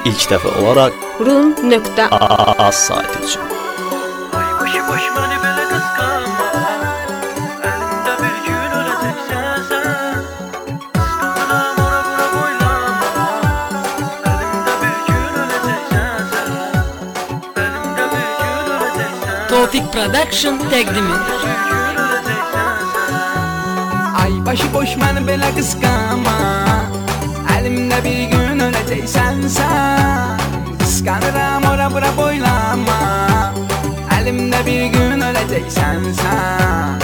ilk dəfə olaraq Run.az saytı üçün. Başı boş məni belə qısqanma, əlimdə bir gün öləcəksən sən. Qısqanıram ora bura boylama, əlimdə bir gün öləcəksən sən. Əlimdə bir gün öləcəksən. Tofik Production təqdim edir. Ay başı boş məni belə qısqanma, əlimdə bir gün öləcəksən sən. Qısqanıram ora bura boylama, əlimdə bir gün öləcəksən sən.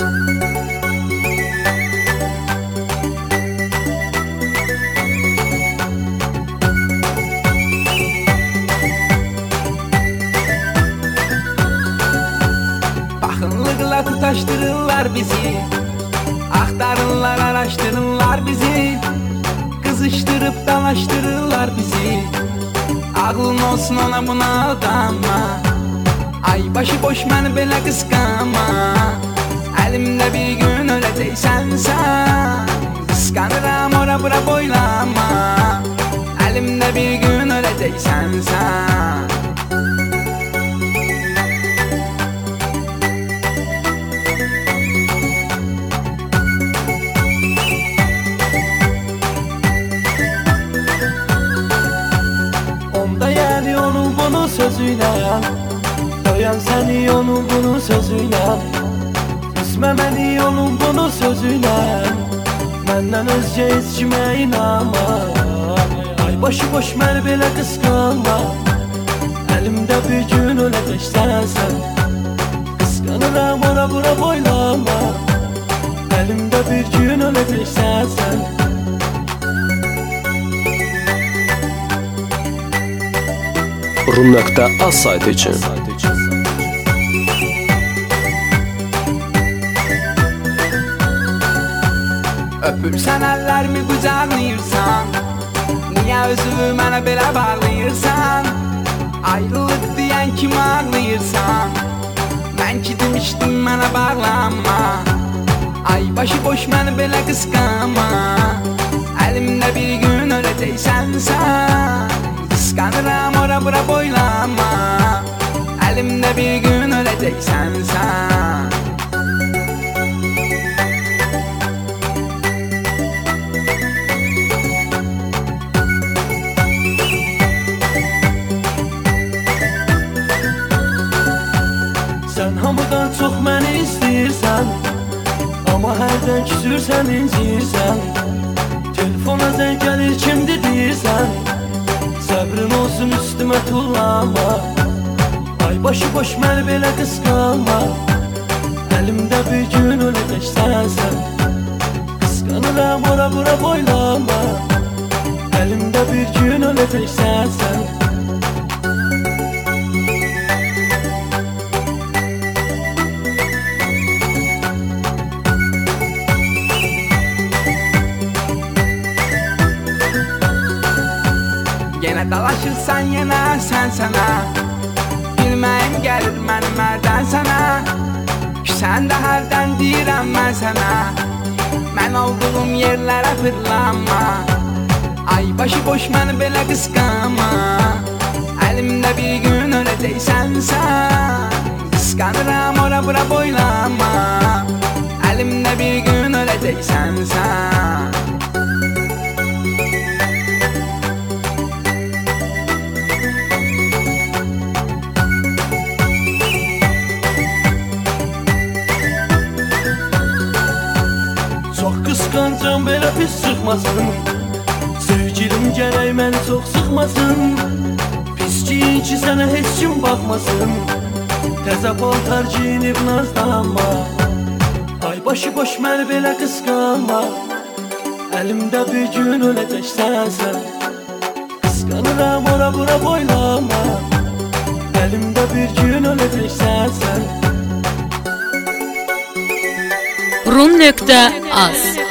Baxınlıqla tutaşdırırlar bizi, axtarırlar, araşdırırlar bizi, qızışdırıb dalaşdırırlar bizi. Ağlın olsun ona buna aldanma, ay başı boş məni belə qısqanma, əlimdə bir gün öləcəksən sən. Qısqanıram ora bura boylama, əlimdə bir gün öləcəksən sən. Bunu sözüyle doyan seni onun bunu sözüyle, üzme beni onun bunu sözüyle, benden özce hiç kime inanma. Ay başı boş məni belə qısqanma, əlimdə bir gün öləcəksən sən. Qısqanıram ora bura boylama, əlimdə bir gün öləcəksən sən. Run.az saytı üçün. Öpürsən əllərimi qucaqlayırsan, niyə özünü mənə belə bağlayırsan? Ayrılıq deyən kimi ağlayırsan, mən ki demişdim mənə bağlanma. Ay başı boş məni belə qısqanma, əlimdə bir gün öləcəksən sən. Qısqanıram ora bura boylama, əlimdə bir gün öləcəksən sən. Sən hamıdan çox məni istəyirsən, amma hərdən küsürsən, inciyirsən. Telefona zəng gəlir kimdir deyirsən, səbrin olsun üstümə tullama. Ay başı boş məni belə qısqanma, əlimdə bir gün öləcəksən sən. Qısqanıram ora bura boylama, əlimdə bir gün öləcəksən sən. Yenə dalaşırsan yenə sən sənə, bilməyim gəlir mənim hərdən sənə. Sən də hərdən deyirəm mən sənə, mən olduğum yerlərə fırlanma. Ay başı boş məni belə qısqanma, əlimdə bir gün öləcəksən sən. Qısqanıram ora bura boylama, əlimdə bir gün öləcəksən sən. Qısqancam belə pis çıxmasın, sevgilim gərək məni çox sıxmasın. Pis ki sənə heç kim baxmasın, təzə paltar giyinib nazlanma. Ay başı boş məni belə qısqanma, əlimdə bir gün öləcəksən sən. Qısqanıram ora bura boylama, əlimdə bir gün öləcəksən sən. Run.az